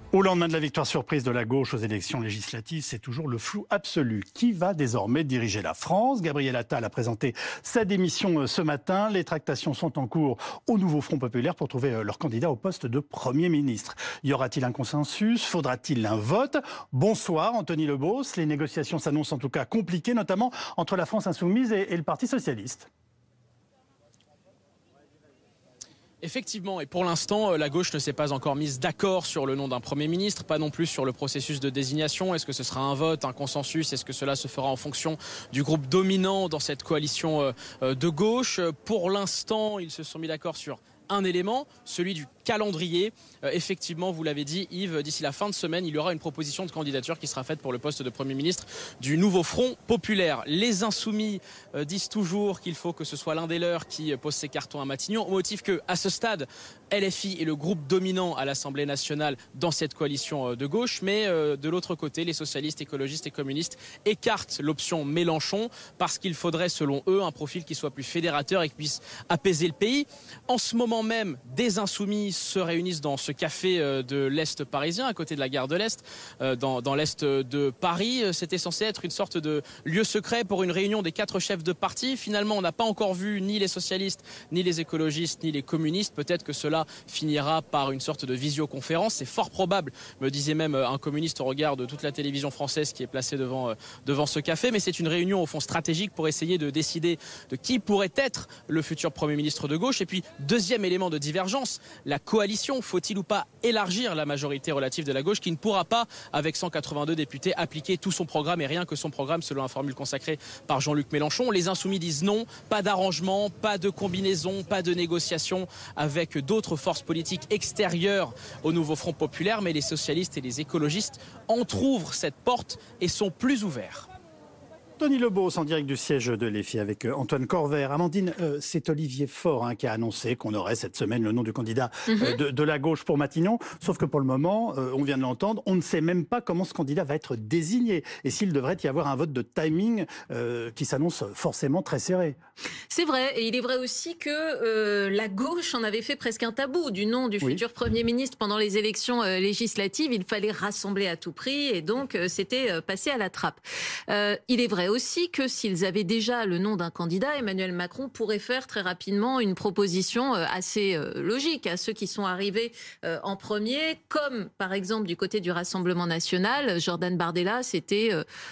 Au lendemain de la victoire surprise de la gauche aux élections législatives, c'est toujours le flou absolu. Qui va désormais diriger la France ? Gabriel Attal a présenté sa démission ce matin. Les tractations sont en cours au nouveau Front populaire pour trouver leur candidat au poste de Premier ministre. Y aura-t-il un consensus ? Faudra-t-il un vote ? Bonsoir Anthony Lebos. Les négociations s'annoncent en tout cas compliquées, notamment entre la France insoumise et le Parti socialiste. Effectivement, et pour l'instant, la gauche ne s'est pas encore mise d'accord sur le nom d'un Premier ministre, pas non plus sur le processus de désignation. Est-ce que ce sera un vote, un consensus ? Est-ce que cela se fera en fonction du groupe dominant dans cette coalition de gauche ? Pour l'instant, ils se sont mis d'accord sur un élément, celui du calendrier. Effectivement, vous l'avez dit Yves, d'ici la fin de semaine, il y aura une proposition de candidature qui sera faite pour le poste de Premier ministre du nouveau Front populaire. Les Insoumis disent toujours qu'il faut que ce soit l'un des leurs qui pose ses cartons à Matignon, au motif que, à ce stade, LFI est le groupe dominant à l'Assemblée nationale dans cette coalition de gauche, mais de l'autre côté, les socialistes, écologistes et communistes écartent l'option Mélenchon parce qu'il faudrait, selon eux, un profil qui soit plus fédérateur et qui puisse apaiser le pays. En ce moment même, des Insoumis se réunissent dans ce café de l'Est parisien, à côté de la gare de l'Est, dans l'Est de Paris. C'était censé être une sorte de lieu secret pour une réunion des 4 chefs de parti. Finalement, on n'a pas encore vu ni les socialistes, ni les écologistes, ni les communistes. Peut-être que cela finira par une sorte de visioconférence. C'est fort probable, me disait même un communiste au regard de toute la télévision française qui est placée devant ce café. Mais c'est une réunion au fond stratégique pour essayer de décider de qui pourrait être le futur Premier ministre de gauche. Et puis, deuxième élément de divergence, la coalition. Faut-il ou pas élargir la majorité relative de la gauche qui ne pourra pas, avec 182 députés, appliquer tout son programme et rien que son programme selon la formule consacrée par Jean-Luc Mélenchon. Les Insoumis disent non, pas d'arrangement, pas de combinaison, pas de négociation avec d'autres forces politiques extérieures au nouveau Front populaire, mais les socialistes et les écologistes entrouvrent cette porte et sont plus ouverts. Anthony Lebos en direct du siège de l'EFI avec Antoine Corvère. Amandine, c'est Olivier Faure qui a annoncé qu'on aurait cette semaine le nom du candidat de la gauche pour Matignon. Sauf que pour le moment, on vient de l'entendre, on ne sait même pas comment ce candidat va être désigné et s'il devrait y avoir un vote de timing qui s'annonce forcément très serré. C'est vrai, et il est vrai aussi que la gauche en avait fait presque un tabou du nom du futur Premier ministre pendant les élections législatives. Il fallait rassembler à tout prix et donc c'était passé à la trappe. Il est vrai aussi que s'ils avaient déjà le nom d'un candidat, Emmanuel Macron pourrait faire très rapidement une proposition assez logique à ceux qui sont arrivés en premier, comme par exemple du côté du Rassemblement national, Jordan Bardella s'était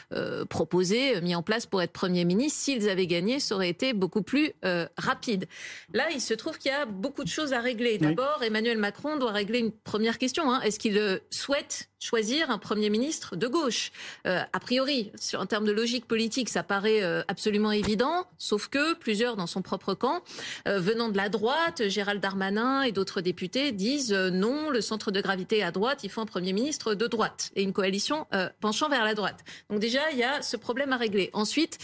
proposé, mis en place pour être Premier ministre. S'ils avaient gagné, ça aurait été beaucoup plus rapide. Là, il se trouve qu'il y a beaucoup de choses à régler. D'abord, Emmanuel Macron doit régler une première question. Est-ce qu'il souhaite choisir un Premier ministre de gauche ? A priori, en termes de logique politique, ça paraît absolument évident, sauf que plusieurs dans son propre camp, venant de la droite, Gérald Darmanin et d'autres députés disent non, le centre de gravité est à droite, il faut un Premier ministre de droite et une coalition penchant vers la droite. Donc déjà, il y a ce problème à régler. Ensuite,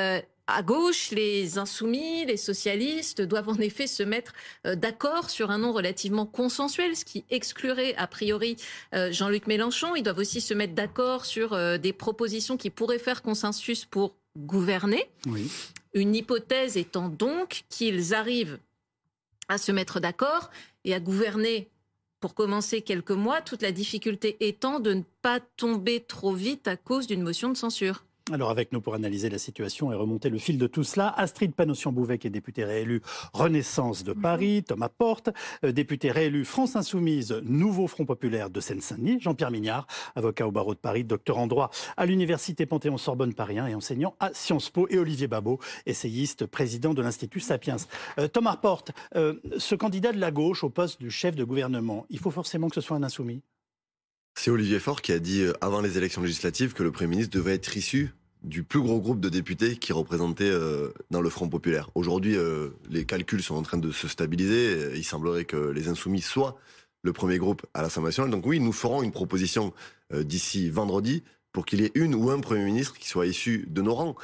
à gauche, les insoumis, les socialistes doivent en effet se mettre d'accord sur un nom relativement consensuel, ce qui exclurait a priori Jean-Luc Mélenchon. Ils doivent aussi se mettre d'accord sur des propositions qui pourraient faire consensus pour gouverner. Oui. Une hypothèse étant donc qu'ils arrivent à se mettre d'accord et à gouverner pour commencer quelques mois, toute la difficulté étant de ne pas tomber trop vite à cause d'une motion de censure. Alors avec nous pour analyser la situation et remonter le fil de tout cela, Astrid Panosyan-Bouvet qui est députée réélue Renaissance de Paris, Thomas Porte, député réélu France Insoumise, Nouveau Front populaire de Seine-Saint-Denis, Jean-Pierre Mignard, avocat au barreau de Paris, docteur en droit à l'université Panthéon-Sorbonne Paris 1 et enseignant à Sciences Po, et Olivier Babot, essayiste, président de l'Institut Sapiens. Thomas Porte, ce candidat de la gauche au poste du chef de gouvernement, il faut forcément que ce soit un insoumis ? C'est Olivier Faure qui a dit avant les élections législatives que le Premier ministre devait être issu du plus gros groupe de députés qui représentait dans le Front populaire. Aujourd'hui, les calculs sont en train de se stabiliser. Il semblerait que les Insoumis soient le premier groupe à l'Assemblée nationale. Donc oui, nous ferons une proposition d'ici vendredi pour qu'il y ait une ou un Premier ministre qui soit issu de nos rangs.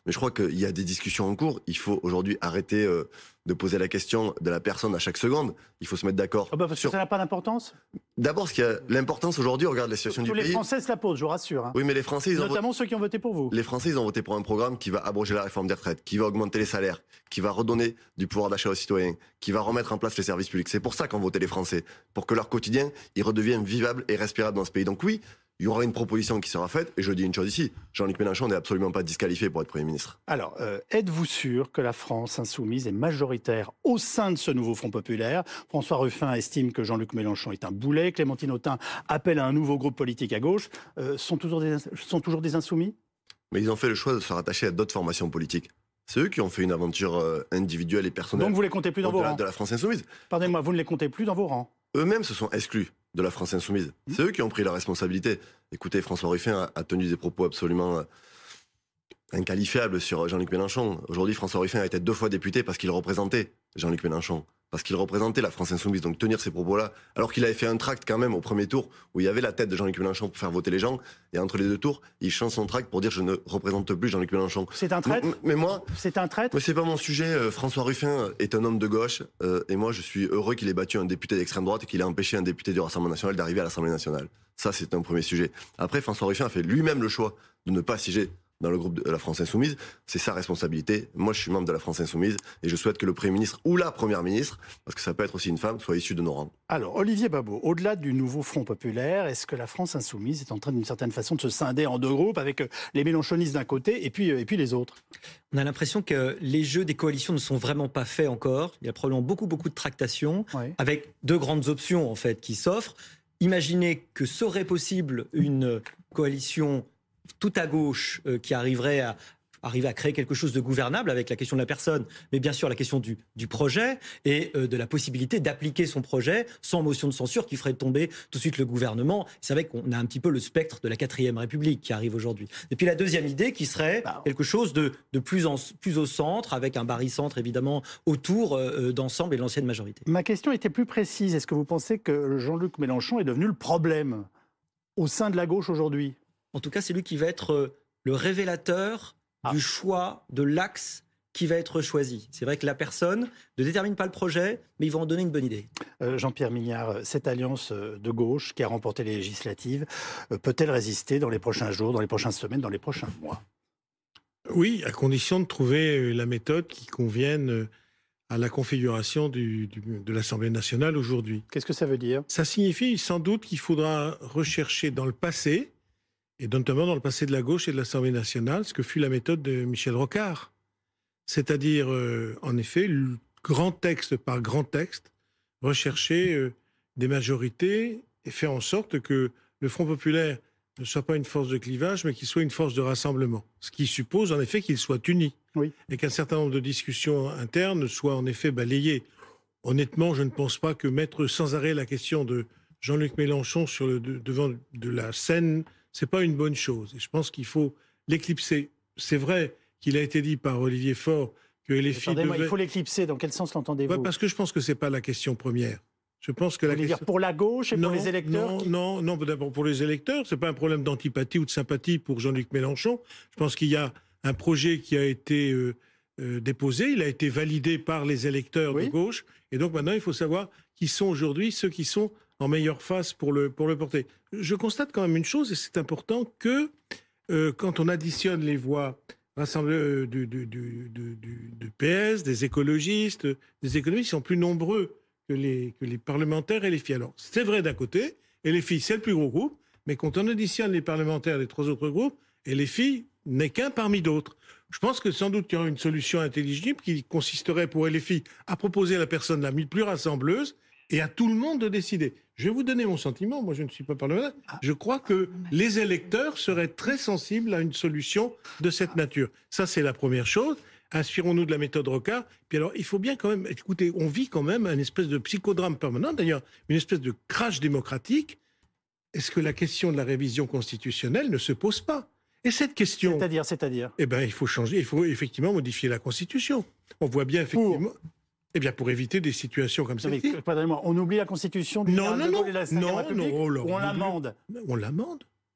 Mais je crois qu'il y a des discussions en cours. Il faut aujourd'hui arrêter de poser la question de la personne à chaque seconde. Il faut se mettre d'accord. Parce que ça n'a pas d'importance. D'abord, ce qui a l'importance aujourd'hui, regarde la situation du pays. Tous les Français se la posent, je vous rassure. Oui, mais les Français, notamment ceux qui ont voté pour vous. Les Français, ils ont voté pour un programme qui va abroger la réforme des retraites, qui va augmenter les salaires, qui va redonner du pouvoir d'achat aux citoyens, qui va remettre en place les services publics. C'est pour ça qu'ont voté les Français, pour que leur quotidien, il redevienne vivable et respirable dans ce pays. Donc oui, il y aura une proposition qui sera faite, et je dis une chose ici, Jean-Luc Mélenchon n'est absolument pas disqualifié pour être Premier ministre. Alors, êtes-vous sûr que la France insoumise est majoritaire au sein de ce nouveau Front populaire? François Ruffin estime que Jean-Luc Mélenchon est un boulet, Clémentine Autain appelle à un nouveau groupe politique à gauche. Sont toujours des insoumis? Mais ils ont fait le choix de se rattacher à d'autres formations politiques. C'est eux qui ont fait une aventure individuelle et personnelle. Donc vous ne les comptez plus dans vos rangs? De la France insoumise. Pardonnez-moi, vous ne les comptez plus dans vos rangs? Eux-mêmes se sont exclus de la France insoumise. C'est eux qui ont pris la responsabilité. Écoutez, François Ruffin a tenu des propos absolument inqualifiables sur Jean-Luc Mélenchon. Aujourd'hui, François Ruffin a été 2 fois député parce qu'il représentait Jean-Luc Mélenchon, parce qu'il représentait la France insoumise. Donc tenir ces propos-là, alors qu'il avait fait un tract quand même au premier tour, où il y avait la tête de Jean-Luc Mélenchon pour faire voter les gens, et entre les 2 tours, il change son tract pour dire « je ne représente plus Jean-Luc Mélenchon ». C'est un traître? Mais moi... C'est un traître? Mais c'est pas mon sujet. François Ruffin est un homme de gauche, et moi je suis heureux qu'il ait battu un député d'extrême droite et qu'il ait empêché un député du Rassemblement national d'arriver à l'Assemblée nationale. Ça, c'est un premier sujet. Après, François Ruffin a fait lui-même le choix de ne pas siéger dans le groupe de la France Insoumise. C'est sa responsabilité. Moi, je suis membre de la France Insoumise et je souhaite que le Premier ministre ou la Première ministre, parce que ça peut être aussi une femme, soit issu de nos rangs. Alors, Olivier Babot, au-delà du nouveau Front populaire, est-ce que la France Insoumise est en train d'une certaine façon de se scinder en 2 groupes avec les mélenchonistes d'un côté et puis les autres? On a l'impression que les jeux des coalitions ne sont vraiment pas faits encore. Il y a probablement beaucoup de tractations, avec 2 grandes options en fait qui s'offrent. Imaginez que serait possible une coalition tout à gauche qui arriverait à créer quelque chose de gouvernable avec la question de la personne, mais bien sûr la question du projet et de la possibilité d'appliquer son projet sans motion de censure qui ferait tomber tout de suite le gouvernement. C'est vrai qu'on a un petit peu le spectre de la 4e République qui arrive aujourd'hui. Et puis la deuxième idée qui serait quelque chose de plus au centre, avec un barycentre évidemment autour d'Ensemble et de l'ancienne majorité. Ma question était plus précise. Est-ce que vous pensez que Jean-Luc Mélenchon est devenu le problème au sein de la gauche aujourd'hui? En tout cas, c'est lui qui va être le révélateur du choix, de l'axe qui va être choisi. C'est vrai que la personne ne détermine pas le projet, mais il va en donner une bonne idée. Jean-Pierre Mignard, cette alliance de gauche qui a remporté les législatives, peut-elle résister dans les prochains jours, dans les prochaines semaines, dans les prochains mois? Oui, à condition de trouver la méthode qui convienne à la configuration de l'Assemblée nationale aujourd'hui. Qu'est-ce que ça veut dire? Ça signifie sans doute qu'il faudra rechercher dans le passé, et notamment dans le passé de la gauche et de l'Assemblée nationale, ce que fut la méthode de Michel Rocard. C'est-à-dire, en effet, grand texte par grand texte, rechercher des majorités et faire en sorte que le Front populaire ne soit pas une force de clivage, mais qu'il soit une force de rassemblement. Ce qui suppose, en effet, qu'il soit uni. Oui. Et qu'un certain nombre de discussions internes soient, en effet, balayées. Honnêtement, je ne pense pas que mettre sans arrêt la question de Jean-Luc Mélenchon sur devant de la scène, c'est pas une bonne chose. Et je pense qu'il faut l'éclipser. C'est vrai qu'il a été dit par Olivier Faure que LFI devait... Il faut l'éclipser. Dans quel sens l'entendez-vous? Parce que je pense que c'est pas la question première. Je pense que vous voulez dire pour la gauche et pour les électeurs? Non, d'abord pour les électeurs, c'est pas un problème d'antipathie ou de sympathie pour Jean-Luc Mélenchon. Je pense qu'il y a un projet qui a été déposé, il a été validé par les électeurs de gauche, et donc maintenant il faut savoir qui sont aujourd'hui ceux qui sont en meilleure face pour le porter. Je constate quand même une chose, et c'est important, que quand on additionne les voix rassemblées du PS, des écologistes, des économistes, ils sont plus nombreux que les parlementaires et les filles. Alors, c'est vrai d'un côté, et les filles, c'est le plus gros groupe, mais quand on additionne les parlementaires des 3 autres groupes, et les filles n'est qu'un parmi d'autres. Je pense que sans doute il y aura une solution intelligible qui consisterait pour LFI à proposer la personne la plus rassembleuse et à tout le monde de décider. Je vais vous donner mon sentiment, moi je ne suis pas parlementaire, je crois que les électeurs seraient très sensibles à une solution de cette nature. Ça c'est la première chose. Inspirons-nous de la méthode Rocard. Puis alors, il faut bien quand même, écoutez, on vit quand même un espèce de psychodrame permanent, d'ailleurs, une espèce de crash démocratique. Est-ce que la question de la révision constitutionnelle ne se pose pas? Et cette question... C'est-à-dire Eh bien, il faut changer, il faut effectivement modifier la Constitution. On voit bien effectivement... Eh bien, pour éviter des situations comme celle-ci. Pardonnez-moi, on oublie la Constitution du général de Gaulle et la 5e République, ou on l'amende? On l'amende.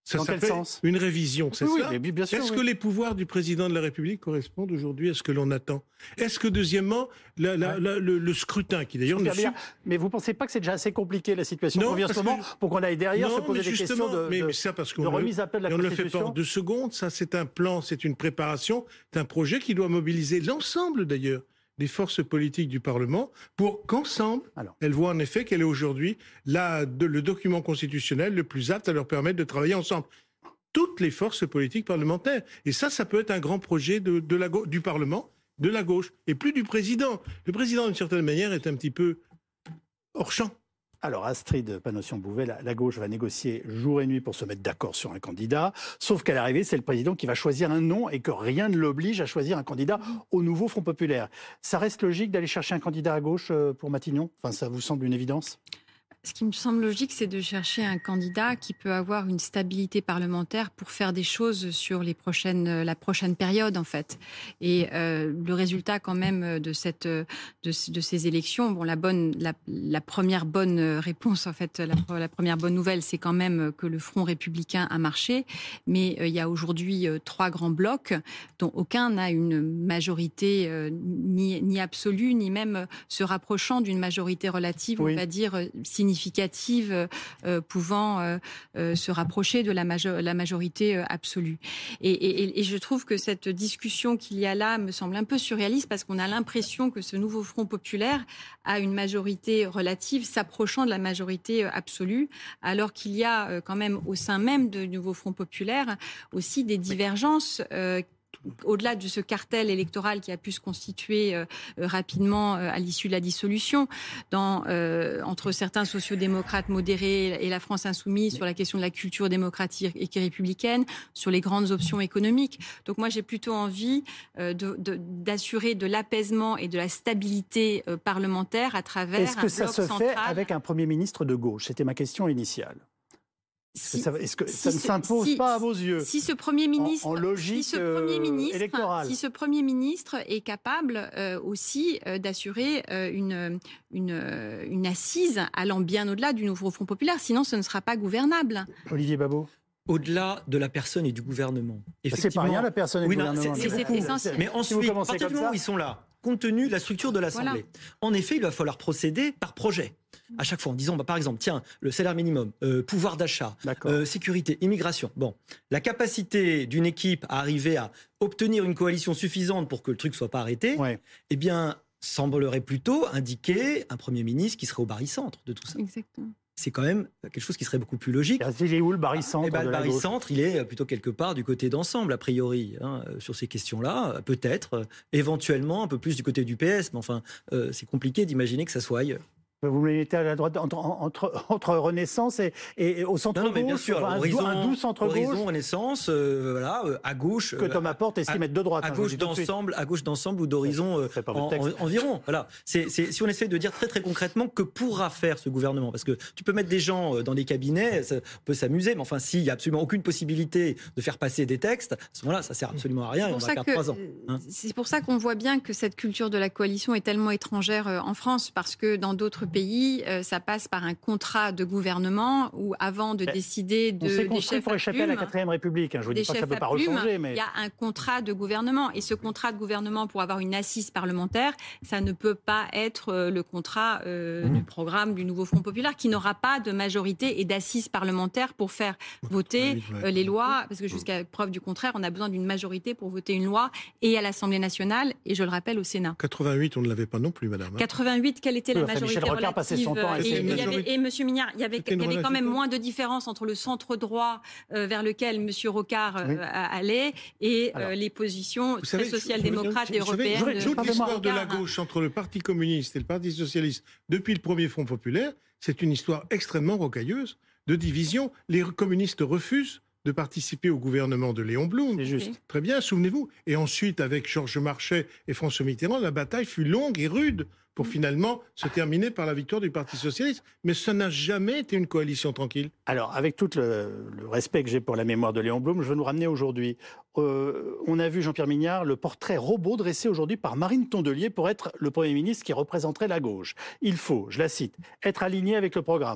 Ça Dans quel s'appelle sens? une révision, c'est Oui, ça? mais bien sûr, Est-ce oui. que les pouvoirs du président de la République correspondent aujourd'hui à ce que l'on attend? Est-ce que, deuxièmement, le scrutin, qui d'ailleurs ne suit... Mais vous ne pensez pas que c'est déjà assez compliqué la situation qu'on vit en ce moment pour qu'on aille derrière se poser des questions de remise à plat de la Constitution? On ne le fait pas en 2 secondes, ça c'est un plan, c'est une préparation, c'est un projet qui doit mobiliser l'ensemble d'ailleurs des forces politiques du Parlement pour qu'ensemble, elles voient en effet quel est aujourd'hui le document constitutionnel le plus apte à leur permettre de travailler ensemble. Toutes les forces politiques parlementaires. Et ça peut être un grand projet du Parlement, de la gauche, et plus du président. Le président, d'une certaine manière, est un petit peu hors champ. Alors, Astrid Panosyan-Bouvet, la gauche va négocier jour et nuit pour se mettre d'accord sur un candidat, sauf qu'à l'arrivée, c'est le président qui va choisir un nom et que rien ne l'oblige à choisir un candidat au nouveau Front populaire. Ça reste logique d'aller chercher un candidat à gauche pour Matignon? Enfin, ça vous semble une évidence? Ce qui me semble logique, c'est de chercher un candidat qui peut avoir une stabilité parlementaire pour faire des choses sur la prochaine période, en fait. Et le résultat, quand même, de ces élections, bon, la première bonne réponse, en fait, la première bonne nouvelle, c'est quand même que le Front républicain a marché. Mais il y a aujourd'hui 3 grands blocs, dont aucun n'a une majorité ni absolue, ni même se rapprochant d'une majorité relative, on va dire, significative, pouvant se rapprocher de la majorité absolue. Et je trouve que cette discussion qu'il y a là me semble un peu surréaliste parce qu'on a l'impression que ce nouveau Front populaire a une majorité relative s'approchant de la majorité absolue, alors qu'il y a quand même au sein même du nouveau Front populaire aussi des divergences au-delà de ce cartel électoral qui a pu se constituer rapidement à l'issue de la dissolution, entre certains sociodémocrates modérés et la France insoumise sur la question de la culture démocratique et républicaine, sur les grandes options économiques. Donc moi, j'ai plutôt envie d'assurer de l'apaisement et de la stabilité parlementaire à travers un bloc central. Est-ce que ça se fait avec un Premier ministre de gauche? C'était ma question initiale. Est-ce que ça ne s'impose pas à vos yeux si ce Premier ministre, en logique électorale? Si ce Premier ministre est capable aussi d'assurer une assise allant bien au-delà du nouveau Front populaire, sinon ce ne sera pas gouvernable. Olivier Babot. Au-delà de la personne et du gouvernement. C'est pas rien, la personne et le gouvernement. C'est essentiel. Mais ensuite, à partir du moment où ils sont là, compte tenu de la structure de l'Assemblée, en effet, il va falloir procéder par projet. À chaque fois, en disant, par exemple, tiens, le salaire minimum, pouvoir d'achat, sécurité, immigration. Bon, la capacité d'une équipe à arriver à obtenir une coalition suffisante pour que le truc ne soit pas arrêté, eh bien, semblerait plutôt indiquer un Premier ministre qui serait au barycentre de tout ça. Exactement. C'est quand même quelque chose qui serait beaucoup plus logique. Il est où le barycentre? Le barycentre, il est plutôt quelque part du côté d'ensemble, a priori, sur ces questions-là. Peut-être, éventuellement, un peu plus du côté du PS, mais enfin, c'est compliqué d'imaginer que ça soit ailleurs. Vous me mettez à la droite entre Renaissance et au centre-gauche? Non, mais bien sûr, un doux centre-gauche. Horizon, Renaissance, à gauche. Que Thomas Porte estime être de droite. À gauche d'ensemble ou d'horizon environ. Voilà. Si on essaie de dire très très concrètement que pourra faire ce gouvernement, parce que tu peux mettre des gens dans des cabinets, on peut s'amuser, mais enfin, s'il n'y a absolument aucune possibilité de faire passer des textes, à ce moment-là, ça sert absolument à rien et on va perdre 3 ans. C'est pour ça qu'on voit bien que cette culture de la coalition est tellement étrangère en France, parce que dans d'autres pays, ça passe par un contrat de gouvernement où avant de décider des chefs pour échapper à la 4ème République. Je vous dis pas que ça ne peut pas rechanger, mais il y a un contrat de gouvernement et ce contrat de gouvernement pour avoir une assise parlementaire, ça ne peut pas être le contrat du programme du nouveau Front populaire qui n'aura pas de majorité et d'assise parlementaire pour faire voter les lois, parce que jusqu'à preuve du contraire, on a besoin d'une majorité pour voter une loi et à l'Assemblée nationale et je le rappelle au Sénat. 88, on ne l'avait pas non plus, madame. 88, quelle était la majorité relative? Et Monsieur Mignard, il y avait quand même moins de différence entre le centre droit vers lequel Monsieur Rocard allait et les positions très social-démocrates et européennes. Toute l'histoire de la gauche entre le Parti communiste et le Parti socialiste depuis le premier Front populaire, c'est une histoire extrêmement rocailleuse de division. Les communistes refusent de participer au gouvernement de Léon Blum. C'est juste. Très bien, souvenez-vous. Et ensuite, avec Georges Marchais et François Mitterrand, la bataille fut longue et rude pour finalement se terminer par la victoire du Parti socialiste. Mais ça n'a jamais été une coalition tranquille. Alors, avec tout le respect que j'ai pour la mémoire de Léon Blum, je veux nous ramener aujourd'hui. On a vu, Jean-Pierre Mignard, le portrait robot dressé aujourd'hui par Marine Tondelier pour être le Premier ministre qui représenterait la gauche. Il faut, je la cite, être aligné avec le programme.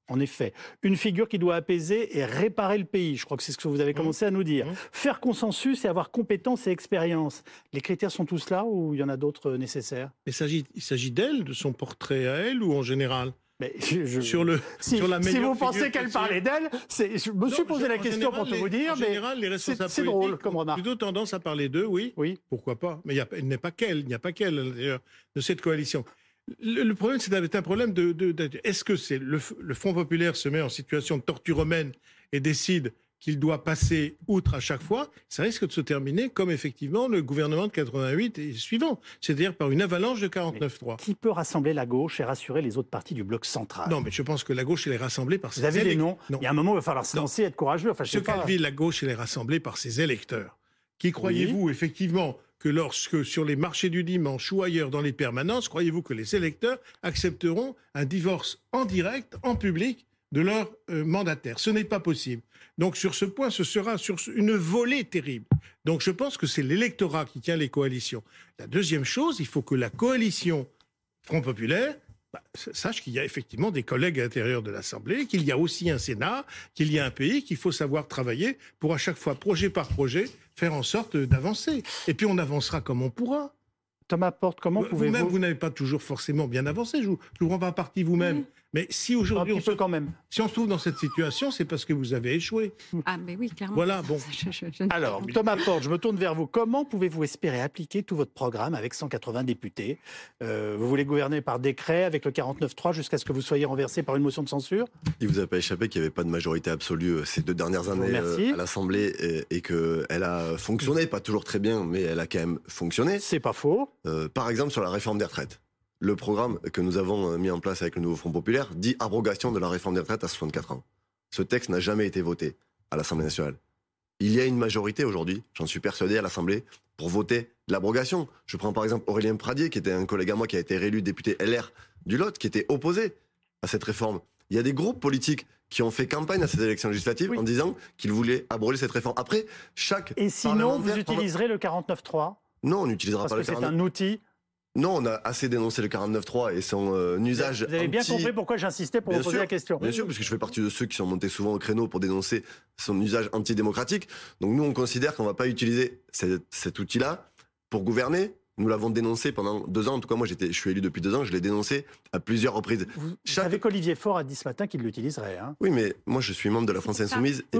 En effet, une figure qui doit apaiser et réparer le pays. Je crois que c'est ce que vous avez commencé à nous dire. Faire consensus et avoir compétence et expérience. Les critères sont tous là ou il y en a d'autres nécessaires? Il s'agit d'elle, de son portrait à elle ou en général? Mais sur la si vous pensez qu'elle possible. parlait d'elle, je me suis posé la question pour tout vous dire, en général, les responsables c'est drôle comme remarque. Plutôt tendance à parler d'eux, oui. Pourquoi pas? Mais il n'y a pas qu'elle, d'ailleurs, de cette coalition. Le problème, c'est un problème est-ce que le Front populaire se met en situation de torture humaine et décide qu'il doit passer outre à chaque fois? Ça risque de se terminer comme effectivement le gouvernement de 88 et suivant, c'est-à-dire par une avalanche de 49-3. Qui peut rassembler la gauche et rassurer les autres partis du bloc central? Non, mais je pense que la gauche, elle est rassemblée par ses électeurs. Vous avez des noms? Il y a un moment où il va falloir se lancer et être courageux. Enfin, la gauche, elle est rassemblée par ses électeurs. Qui croyez-vous effectivement que lorsque sur les marchés du dimanche ou ailleurs dans les permanences, croyez-vous que les électeurs accepteront un divorce en direct, en public, de leur mandataire? Ce n'est pas possible. Donc sur ce point, ce sera sur une volée terrible. Donc je pense que c'est l'électorat qui tient les coalitions. La deuxième chose, il faut que la coalition Front populaire sache qu'il y a effectivement des collègues à l'intérieur de l'Assemblée, qu'il y a aussi un Sénat, qu'il y a un pays, qu'il faut savoir travailler pour à chaque fois, projet par projet, faire en sorte d'avancer. Et puis on avancera comme on pourra. Thomas Porte, comment pouvez-vous... Vous-même, vous n'avez pas toujours forcément bien avancé, je vous prends pas parti vous-même. Mais si aujourd'hui si on se trouve dans cette situation, c'est parce que vous avez échoué. Ah mais oui, clairement. Voilà, bon. Alors, Thomas Porte, je me tourne vers vous. Comment pouvez-vous espérer appliquer tout votre programme avec 180 députés? Vous voulez gouverner par décret avec le 49-3 jusqu'à ce que vous soyez renversé par une motion de censure? Il vous a pas échappé qu'il n'y avait pas de majorité absolue ces 2 dernières années à l'Assemblée et qu'elle a fonctionné, pas toujours très bien, mais elle a quand même fonctionné. C'est pas faux. Par exemple, sur la réforme des retraites. Le programme que nous avons mis en place avec le nouveau Front populaire dit abrogation de la réforme des retraites à 64 ans. Ce texte n'a jamais été voté à l'Assemblée nationale. Il y a une majorité aujourd'hui, j'en suis persuadé, à l'Assemblée pour voter l'abrogation. Je prends par exemple Aurélien Pradier, qui était un collègue à moi qui a été réélu député LR du Lot, qui était opposé à cette réforme. Il y a des groupes politiques qui ont fait campagne à ces élections législatives en disant qu'ils voulaient abroger cette réforme. Après, Et sinon, vous utiliserez le 49-3? Non, on n'utilisera pas le 49-3. Parce que c'est un outil. Non, on a assez dénoncé le 49.3 et son usage. Vous avez bien compris pourquoi j'insistais pour vous poser la question. Bien sûr, parce que je fais partie de ceux qui sont montés souvent au créneau pour dénoncer son usage antidémocratique. Donc nous, on considère qu'on ne va pas utiliser cet outil-là pour gouverner. Nous l'avons dénoncé pendant 2 ans. En tout cas, moi, je suis élu depuis 2 ans. Je l'ai dénoncé à plusieurs reprises. Vous savez qu'Olivier Faure a dit ce matin qu'il l'utiliserait. Hein. Oui, mais moi, je suis membre de la France Insoumise et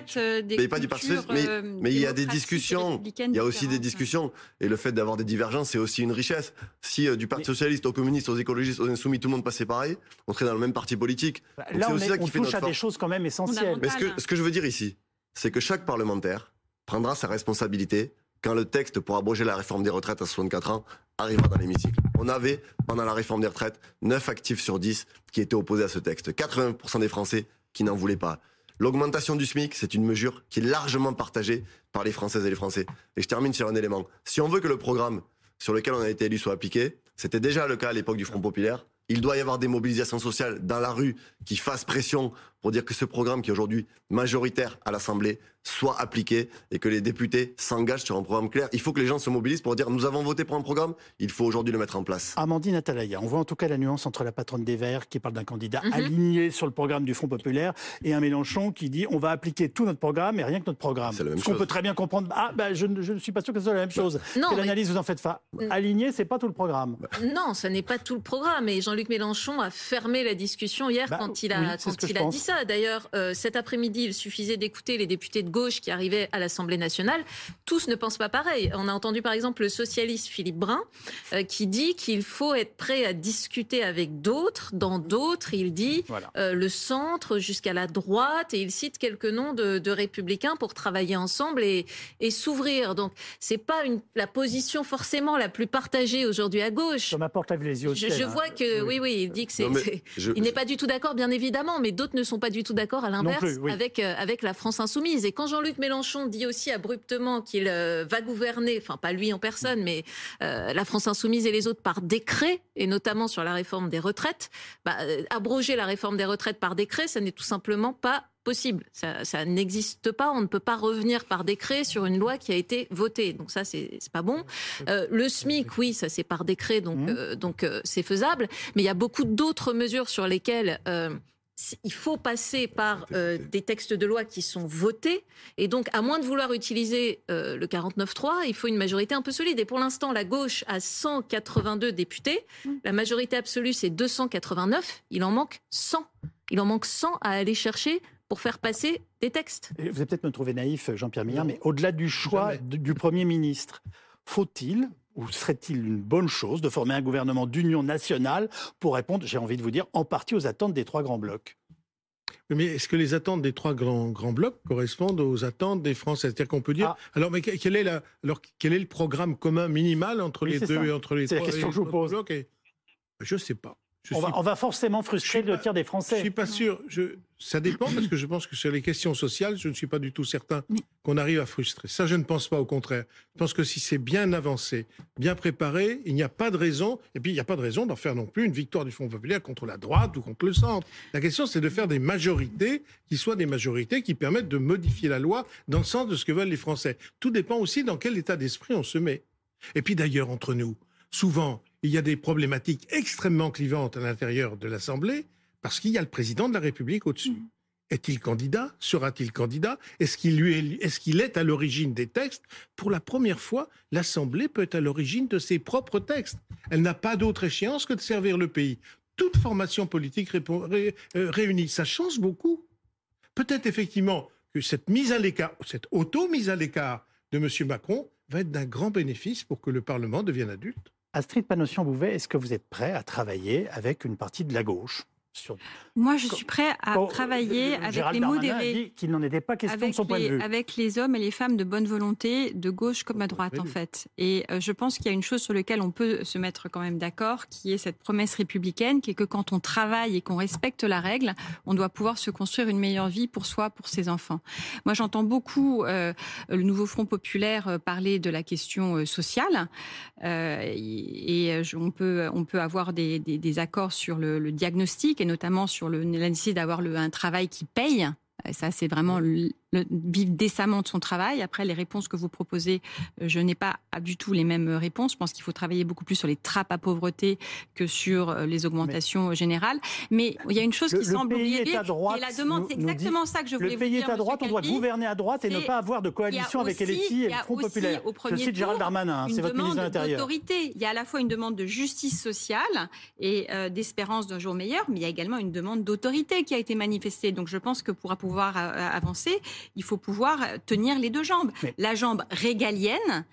pas du Parti socialiste. Mais il y a des discussions. Il y a aussi des discussions. Et le fait d'avoir des divergences, c'est aussi une richesse. Si du Parti socialiste aux communistes, aux écologistes, aux insoumis, tout le monde passait pareil, on serait dans le même parti politique. Donc là, on touche à des choses quand même essentielles. Mais ce que je veux dire ici, c'est que chaque parlementaire prendra sa responsabilité quand le texte pour abroger la réforme des retraites à 64 ans arrivera dans l'hémicycle. On avait, pendant la réforme des retraites, 9 actifs sur 10 qui étaient opposés à ce texte. 80% des Français qui n'en voulaient pas. L'augmentation du SMIC, c'est une mesure qui est largement partagée par les Françaises et les Français. Et je termine sur un élément. Si on veut que le programme sur lequel on a été élu soit appliqué, c'était déjà le cas à l'époque du Front populaire, il doit y avoir des mobilisations sociales dans la rue qui fassent pression pour dire que ce programme qui est aujourd'hui majoritaire à l'Assemblée soit appliqué et que les députés s'engagent sur un programme clair. Il faut que les gens se mobilisent pour dire nous avons voté pour un programme, il faut aujourd'hui le mettre en place. Amandine Atalaya, on voit en tout cas la nuance entre la patronne des Verts qui parle d'un candidat aligné sur le programme du Front populaire et un Mélenchon qui dit on va appliquer tout notre programme et rien que notre programme. C'est la même chose. Qu'on peut très bien comprendre. Je ne suis pas sûr que ce soit la même chose. Non, quelle analyse vous en faites? Aligné, c'est pas tout le programme. Non, ça n'est pas tout le programme. Et Jean-Luc Mélenchon a fermé la discussion hier quand il a dit ça. D'ailleurs, cet après-midi, il suffisait d'écouter les députés de gauche qui arrivaient à l'Assemblée nationale. Tous ne pensent pas pareil. On a entendu par exemple le socialiste Philippe Brun qui dit qu'il faut être prêt à discuter avec d'autres. Dans d'autres, il dit le centre jusqu'à la droite et il cite quelques noms de républicains pour travailler ensemble et s'ouvrir. Donc, c'est pas la position forcément la plus partagée aujourd'hui à gauche. Ça m'apporte la les yeux. Je vois que oui, il dit que il n'est pas du tout d'accord, bien évidemment, mais d'autres ne sont pas du tout d'accord à l'inverse avec la France insoumise. Et quand Jean-Luc Mélenchon dit aussi abruptement qu'il va gouverner, enfin pas lui en personne, mais la France insoumise et les autres par décret, et notamment sur la réforme des retraites, abroger la réforme des retraites par décret, ça n'est tout simplement pas possible. Ça n'existe pas. On ne peut pas revenir par décret sur une loi qui a été votée. Donc ça, c'est pas bon. Le SMIC, oui, ça c'est par décret, donc c'est faisable. Mais il y a beaucoup d'autres mesures sur lesquelles il faut passer par des textes de loi qui sont votés. Et donc, à moins de vouloir utiliser le 49.3, il faut une majorité un peu solide. Et pour l'instant, la gauche a 182 députés. La majorité absolue, c'est 289. Il en manque 100. Il en manque 100 à aller chercher pour faire passer des textes. Vous allez peut-être me trouver naïf, Jean-Pierre Milliard, mais au-delà du choix du Premier ministre, faut-il ou serait-il une bonne chose de former un gouvernement d'union nationale pour répondre, j'ai envie de vous dire, en partie aux attentes des 3 grands blocs ? Mais est-ce que les attentes des 3 grands blocs correspondent aux attentes des Français ? C'est-à-dire qu'on peut dire... Alors, mais quel est le programme commun minimal entre les deux et entre les 3 blocs ? C'est la question que je vous pose. Je ne sais pas. On va forcément frustrer le tiers des Français. Je ne suis pas sûr. Ça dépend, parce que je pense que sur les questions sociales, je ne suis pas du tout certain qu'on arrive à frustrer. Ça, je ne pense pas, au contraire. Je pense que si c'est bien avancé, bien préparé, il n'y a pas de raison, et puis il n'y a pas de raison d'en faire non plus une victoire du Front populaire contre la droite ou contre le centre. La question, c'est de faire des majorités qui soient des majorités qui permettent de modifier la loi dans le sens de ce que veulent les Français. Tout dépend aussi dans quel état d'esprit on se met. Et puis d'ailleurs, entre nous, souvent, il y a des problématiques extrêmement clivantes à l'intérieur de l'Assemblée parce qu'il y a le président de la République au-dessus. Est-il candidat ? Sera-t-il candidat ? Est-ce qu'il est à l'origine des textes ? Pour la première fois, l'Assemblée peut être à l'origine de ses propres textes. Elle n'a pas d'autre échéance que de servir le pays. Toute formation politique réunie, ça change beaucoup. Peut-être effectivement que cette mise à l'écart, cette auto-mise à l'écart de M. Macron va être d'un grand bénéfice pour que le Parlement devienne adulte. Astrid Panosyan-Bouvet, est-ce que vous êtes prêt à travailler avec une partie de la gauche ? Moi, je suis prêt à travailler avec Gérald les Darmanin modérés. a dit qu'il n'en était pas question de son point de vue. Avec les hommes et les femmes de bonne volonté, de gauche comme à droite, en fait. Et je pense qu'il y a une chose sur laquelle on peut se mettre quand même d'accord, qui est cette promesse républicaine, qui est que quand on travaille et qu'on respecte la règle, on doit pouvoir se construire une meilleure vie pour soi, pour ses enfants. Moi, j'entends beaucoup le nouveau Front populaire parler de la question sociale. On peut avoir des accords sur le diagnostic, et notamment sur la nécessité d'avoir un travail qui paye. Ça, c'est vraiment vivre décemment de son travail. Après, les réponses que vous proposez, je n'ai pas du tout les mêmes réponses. Je pense qu'il faut travailler beaucoup plus sur les trappes à pauvreté que sur les augmentations générales. Mais il y a une chose qui semble oubliée, et la demande, c'est exactement ça que je voulais vous dire. Le pays est à droite, on doit gouverner à droite et ne pas avoir de coalition avec LFI et le Front populaire. Je cite Gérald Darmanin, c'est votre ministre de l'Intérieur. Il y a à la fois une demande de justice sociale et d'espérance d'un jour meilleur, mais il y a également une demande d'autorité qui a été manifestée. Donc je pense que pour pouvoir avancer, il faut pouvoir tenir les deux jambes. La jambe régalienne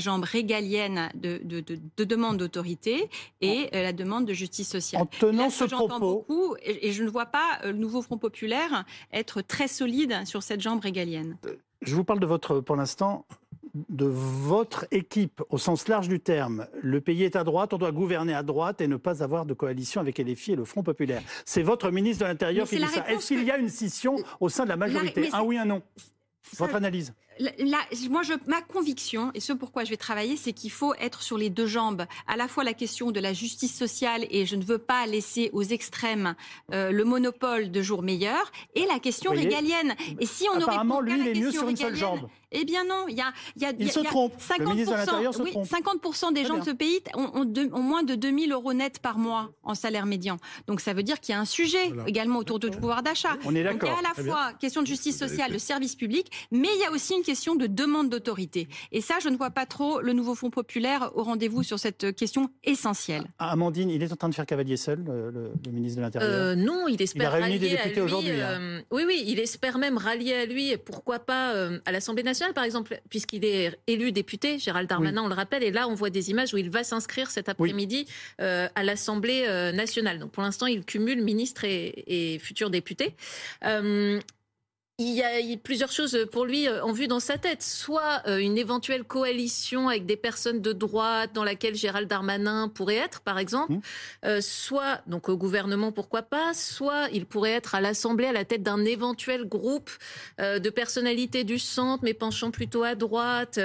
de demande d'autorité et la demande de justice sociale. En tenant ce propos, beaucoup, et je ne vois pas le nouveau Front populaire être très solide sur cette jambe régalienne. Je vous parle pour l'instant, de votre équipe au sens large du terme. Le pays est à droite, on doit gouverner à droite et ne pas avoir de coalition avec LFI et le Front populaire. C'est votre ministre de l'Intérieur qui dit ça. Est-ce qu'il y a une scission au sein de la majorité ? Un oui, un non ? Votre analyse ? Ma conviction, et ce pourquoi je vais travailler, c'est qu'il faut être sur les deux jambes. À la fois la question de la justice sociale, et je ne veux pas laisser aux extrêmes le monopole de jours meilleurs, et la question régalienne. Et si on aurait apparemment, lui, il est mieux sur une seule jambe. Eh bien non, il se trompe. 50%, le ministre de l'Intérieur se trompe. 50% des gens de ce pays ont moins de 2 000 euros net par mois en salaire médian. Donc ça veut dire qu'il y a un sujet également autour du pouvoir d'achat. On est d'accord. Donc il y a à la fois question de justice sociale, de service public, mais il y a aussi une question de demande d'autorité. Et ça, je ne vois pas trop le nouveau Front populaire au rendez-vous sur cette question essentielle. Amandine, il est en train de faire cavalier seul, le ministre de l'Intérieur Non, il espère rallier des députés à lui. Aujourd'hui. Oui, il espère même rallier à lui, et pourquoi pas à l'Assemblée nationale, par exemple, puisqu'il est élu député, Gérald Darmanin, on le rappelle, et là, on voit des images où il va s'inscrire cet après-midi à l'Assemblée nationale. Donc, pour l'instant, il cumule ministre et futur député. Il y a plusieurs choses pour lui en vue dans sa tête. Soit une éventuelle coalition avec des personnes de droite dans laquelle Gérald Darmanin pourrait être, par exemple. Soit, donc au gouvernement, pourquoi pas. Soit il pourrait être à l'Assemblée à la tête d'un éventuel groupe de personnalités du centre, mais penchant plutôt à droite.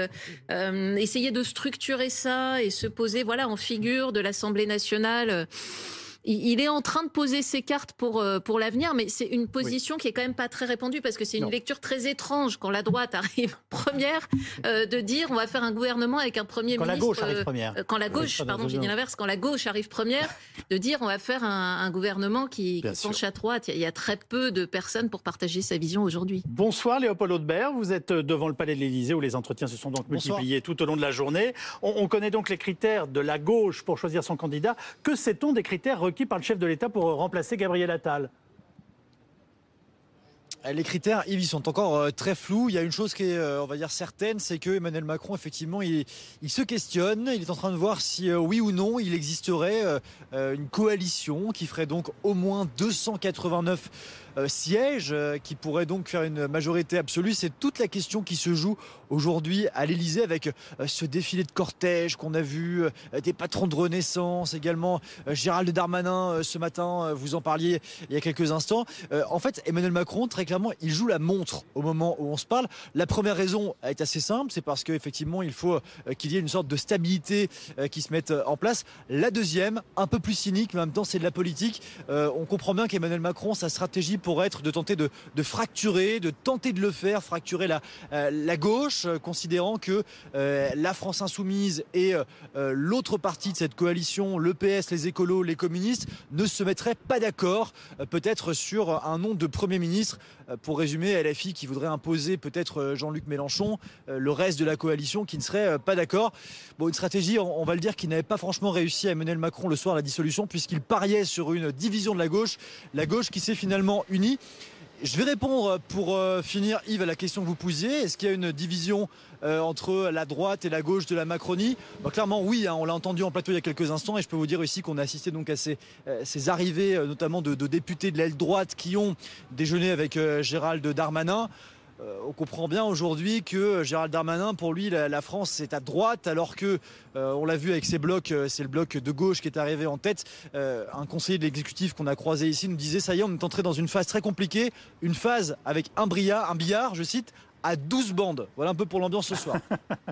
Essayer de structurer ça et se poser en figure de l'Assemblée nationale il est en train de poser ses cartes pour l'avenir, mais c'est une position qui est quand même pas très répandue parce que c'est une lecture très étrange quand la droite arrive première de dire on va faire un gouvernement avec un premier ministre. Quand la gauche arrive première. Quand la gauche, pardon, j'ai dit l'inverse, quand la gauche arrive première, de dire on va faire un gouvernement qui penche à droite. Il y a très peu de personnes pour partager sa vision aujourd'hui. Bonsoir Léopold Audebert, vous êtes devant le palais de l'Élysée où les entretiens se sont donc multipliés tout au long de la journée. On connaît donc les critères de la gauche pour choisir son candidat. Que sait-on des critères requis par le chef de l'État pour remplacer Gabriel Attal ? Les critères, Yves, ils sont encore très flous. Il y a une chose qui est, on va dire, certaine, c'est que Emmanuel Macron, effectivement, il se questionne. Il est en train de voir si, oui ou non, il existerait une coalition qui ferait donc au moins 289 sièges, qui pourrait donc faire une majorité absolue. C'est toute la question qui se joue aujourd'hui à l'Élysée avec ce défilé de cortège qu'on a vu, des patrons de Renaissance, également Gérald Darmanin ce matin, vous en parliez il y a quelques instants. En fait, Emmanuel Macron, très clairement, il joue la montre au moment où on se parle. La première raison est assez simple, c'est parce qu'effectivement, il faut qu'il y ait une sorte de stabilité qui se mette en place. La deuxième, un peu plus cynique, mais en même temps, c'est de la politique. On comprend bien qu'Emmanuel Macron, sa stratégie pourrait être de tenter de fracturer, de tenter de le faire, fracturer la gauche, considérant que la France Insoumise et l'autre partie de cette coalition, le PS, les écolos, les communistes, ne se mettraient pas d'accord, peut-être sur un nom de Premier ministre. Pour résumer, LFI qui voudrait imposer peut-être Jean-Luc Mélenchon, le reste de la coalition qui ne serait pas d'accord. Bon, une stratégie, on va le dire, qui n'avait pas franchement réussi à Emmanuel Macron le soir de la dissolution, puisqu'il pariait sur une division de la gauche qui s'est finalement unie. Je vais répondre pour finir, Yves, à la question que vous posiez. Est-ce qu'il y a une division entre la droite et la gauche de la Macronie ? Clairement, oui, on l'a entendu en plateau il y a quelques instants et je peux vous dire ici qu'on a assisté donc à ces arrivées, notamment de députés de l'aile droite qui ont déjeuné avec Gérald Darmanin. On comprend bien aujourd'hui que Gérald Darmanin, pour lui, la France est à droite, alors que, on l'a vu avec ces blocs, c'est le bloc de gauche qui est arrivé en tête. Un conseiller de l'exécutif qu'on a croisé ici nous disait, ça y est, on est entré dans une phase très compliquée, une phase avec un billard, je cite, à 12 bandes. Voilà un peu pour l'ambiance ce soir.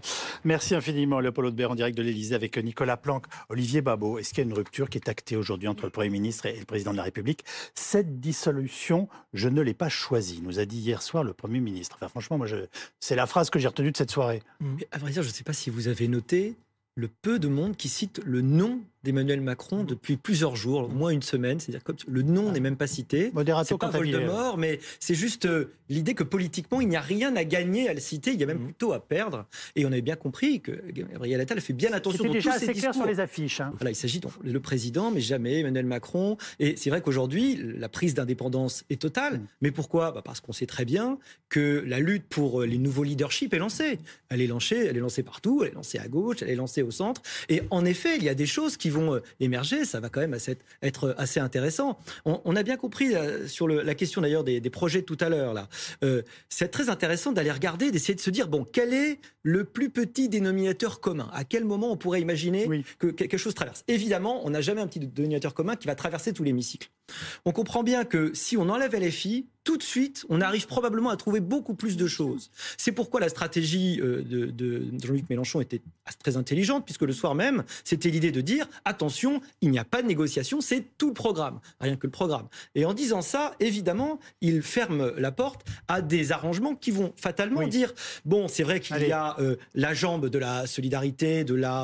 Merci infiniment, Léopold Audebert, en direct de l'Élysée avec Nicolas Planck, Olivier Babot. Est-ce qu'il y a une rupture qui est actée aujourd'hui entre le Premier ministre et le Président de la République ? Cette dissolution, je ne l'ai pas choisie, nous a dit hier soir le Premier ministre. Enfin, franchement, moi, c'est la phrase que j'ai retenue de cette soirée. Mais à vrai dire, je ne sais pas si vous avez noté le peu de monde qui cite le nom d'Emmanuel Macron depuis plusieurs jours, au moins une semaine. C'est-à-dire que le nom n'est même pas cité. Moderato, c'est pas Voldemort, mais c'est juste l'idée que politiquement, il n'y a rien à gagner à le citer. Il y a même plutôt à perdre. Et on avait bien compris que Gabriel Attal fait bien attention dans tous ses discours. C'était déjà assez clair sur les affiches. Voilà, il s'agit donc le président, mais jamais Emmanuel Macron. Et c'est vrai qu'aujourd'hui, la prise d'indépendance est totale. Mais pourquoi ? Parce qu'on sait très bien que la lutte pour les nouveaux leaderships est lancée. Elle est lancée partout. Elle est lancée à gauche, elle est lancée au centre. Et en effet, il y a des choses qui vont émerger, ça va quand même être assez intéressant. On a bien compris sur la question d'ailleurs des projets de tout à l'heure. C'est très intéressant d'aller regarder, d'essayer de se dire, bon, quel est le plus petit dénominateur commun ? À quel moment on pourrait imaginer que quelque chose traverse ? Évidemment, on n'a jamais un petit dénominateur commun qui va traverser tout l'hémicycle. On comprend bien que si on enlève LFI, tout de suite, on arrive probablement à trouver beaucoup plus de choses. C'est pourquoi la stratégie de Jean-Luc Mélenchon était très intelligente, puisque le soir même, c'était l'idée de dire « Attention, il n'y a pas de négociation, c'est tout le programme, rien que le programme ». Et en disant ça, évidemment, il ferme la porte à des arrangements qui vont fatalement dire « Bon, c'est vrai qu'il y a la jambe de la solidarité,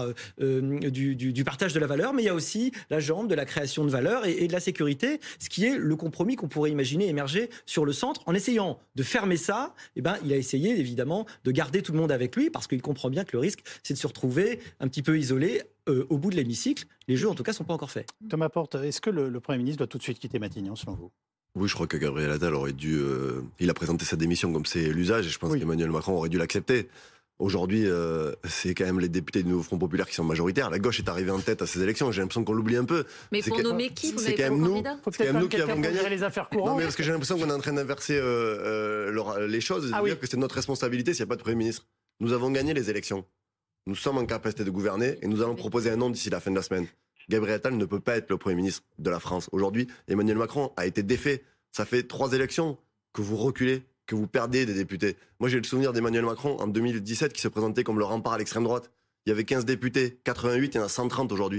du partage de la valeur, mais il y a aussi la jambe de la création de valeur et de la sécurité », ce qui est le compromis qu'on pourrait imaginer émerger sur le centre. En essayant de fermer ça, il a essayé évidemment de garder tout le monde avec lui parce qu'il comprend bien que le risque, c'est de se retrouver un petit peu isolé au bout de l'hémicycle. Les jeux, en tout cas, ne sont pas encore faits. Thomas Porte, est-ce que le Premier ministre doit tout de suite quitter Matignon, selon vous ? Oui, je crois que Gabriel Attal aurait dû... il a présenté sa démission comme c'est l'usage et je pense qu'Emmanuel Macron aurait dû l'accepter. Aujourd'hui, c'est quand même les députés du Nouveau Front Populaire qui sont majoritaires. La gauche est arrivée en tête à ces élections. J'ai l'impression qu'on l'oublie un peu. Mais pour nommer qui, vous c'est quand même nous, c'est quand même nous qui avons gagné. Les affaires courantes. Non, mais parce que j'ai l'impression qu'on est en train d'inverser les choses, de dire que c'est notre responsabilité s'il n'y a pas de Premier ministre. Nous avons gagné les élections. Nous sommes en capacité de gouverner et nous allons proposer un nom d'ici la fin de la semaine. Gabriel Attal ne peut pas être le Premier ministre de la France. Aujourd'hui, Emmanuel Macron a été défait. Ça fait 3 élections que vous reculez, que vous perdez des députés. Moi, j'ai le souvenir d'Emmanuel Macron en 2017 qui se présentait comme le rempart à l'extrême droite. Il y avait 15 députés, 88, il y en a 130 aujourd'hui.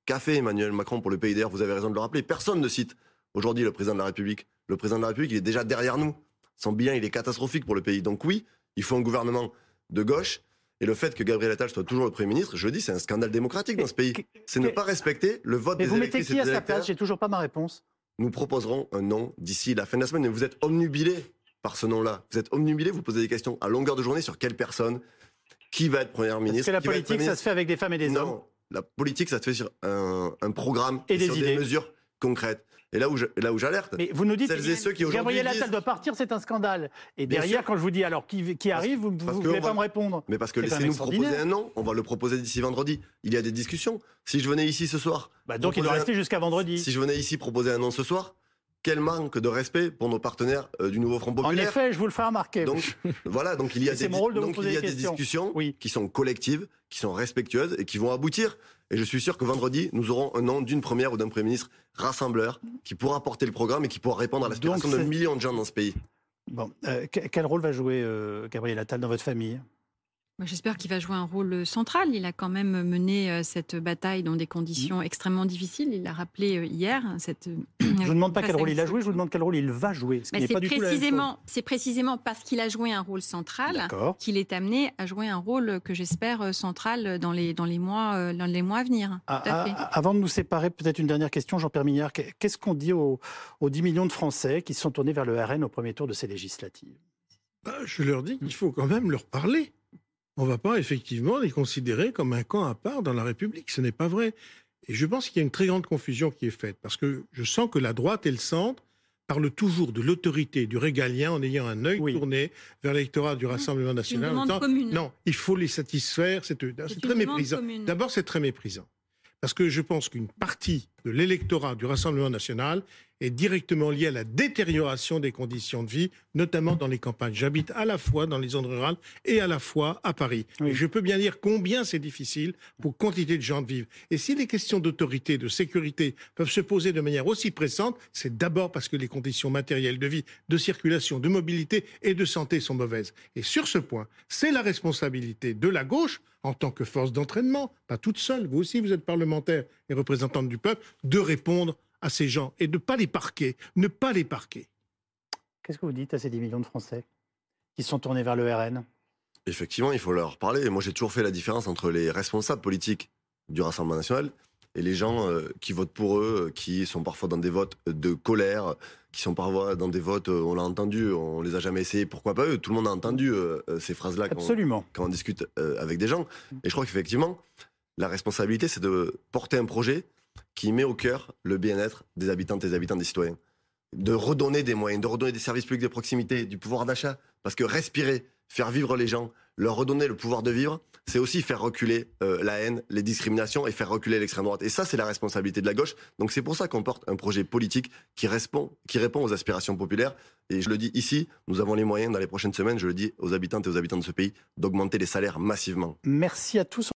qu'a fait Emmanuel Macron pour le pays. D'ailleurs, vous avez raison de le rappeler. Personne ne cite aujourd'hui le président de la République. Le président de la République, il est déjà derrière nous. Son bilan, il est catastrophique pour le pays. Donc oui, il faut un gouvernement de gauche. Et le fait que Gabriel Attal soit toujours le Premier ministre, je le dis, c'est un scandale démocratique dans ce pays. C'est ne pas respecter le vote des électeurs. Mais vous mettez qui à sa place? J'ai toujours pas ma réponse. Nous proposerons un nom d'ici la fin de la semaine. Mais vous êtes omnubilés par ce nom-là. Vous êtes omnubilés, vous posez des questions à longueur de journée sur quelle personne, qui va être Première ministre. Parce que la politique, ça se fait avec des femmes et des hommes. Non, la politique, ça se fait sur un programme et sur des mesures concrètes. Et là où j'alerte, mais vous nous dites celles et ceux qui aujourd'hui Gabriel Attal doit partir, c'est un scandale. Et derrière, quand je vous dis alors qui arrive, vous ne voulez pas me répondre. Mais parce que laissez-nous proposer un nom, on va le proposer d'ici vendredi. Il y a des discussions. Si je venais ici ce soir... donc il doit rester jusqu'à vendredi. Si je venais ici proposer un nom ce soir, quel manque de respect pour nos partenaires du nouveau Front Populaire. En effet, je vous le fais remarquer. Donc voilà, donc il y a des discussions qui sont collectives, qui sont respectueuses et qui vont aboutir. Et je suis sûr que vendredi, nous aurons un nom d'une première ou d'un Premier ministre rassembleur qui pourra porter le programme et qui pourra répondre à l'aspiration de millions de gens dans ce pays. Bon, quel rôle va jouer Gabriel Attal dans votre famille ? J'espère qu'il va jouer un rôle central. Il a quand même mené cette bataille dans des conditions extrêmement difficiles. Il l'a rappelé hier. Je ne vous demande pas quel rôle il a joué, je vous demande quel rôle il va jouer. C'est précisément parce qu'il a joué un rôle central qu'il est amené à jouer un rôle que j'espère central dans les mois à venir. Avant de nous séparer, peut-être une dernière question, Jean-Pierre Mignard. Qu'est-ce qu'on dit aux 10 millions de Français qui se sont tournés vers le RN au premier tour de ces législatives ? Je leur dis qu'il faut quand même leur parler. On ne va pas effectivement les considérer comme un camp à part dans la République. Ce n'est pas vrai. Et je pense qu'il y a une très grande confusion qui est faite. Parce que je sens que la droite et le centre parlent toujours de l'autorité, du régalien, en ayant un œil tourné vers l'électorat du Rassemblement national. Non, il faut les satisfaire. C'est très méprisant. D'abord, c'est très méprisant. Parce que je pense qu'une partie de l'électorat du Rassemblement national est directement liée à la détérioration des conditions de vie, notamment dans les campagnes. J'habite à la fois dans les zones rurales et à la fois à Paris. Et je peux bien dire combien c'est difficile pour quantité de gens de vivre. Et si les questions d'autorité, de sécurité peuvent se poser de manière aussi pressante, c'est d'abord parce que les conditions matérielles de vie, de circulation, de mobilité et de santé sont mauvaises. Et sur ce point, c'est la responsabilité de la gauche, en tant que force d'entraînement, pas toute seule, vous aussi vous êtes parlementaire et représentante du peuple, de répondre à ces gens et de ne pas les parquer, ne pas les parquer. Qu'est-ce que vous dites à ces 10 millions de Français qui se sont tournés vers le RN ? Effectivement, il faut leur parler. Moi, j'ai toujours fait la différence entre les responsables politiques du Rassemblement national et les gens qui votent pour eux, qui sont parfois dans des votes de colère, qui sont parfois dans des votes, on l'a entendu, on les a jamais essayés, pourquoi pas eux ? Tout le monde a entendu ces phrases-là quand on discute avec des gens. Et je crois qu'effectivement, la responsabilité, c'est de porter un projet qui met au cœur le bien-être des habitantes et des habitants, des citoyens. De redonner des moyens, de redonner des services publics de proximité, du pouvoir d'achat. Parce que respirer, faire vivre les gens, leur redonner le pouvoir de vivre, c'est aussi faire reculer la haine, les discriminations et faire reculer l'extrême droite. Et ça, c'est la responsabilité de la gauche. Donc c'est pour ça qu'on porte un projet politique qui répond aux aspirations populaires. Et je le dis ici, nous avons les moyens dans les prochaines semaines, je le dis aux habitantes et aux habitants de ce pays, d'augmenter les salaires massivement. Merci à tous.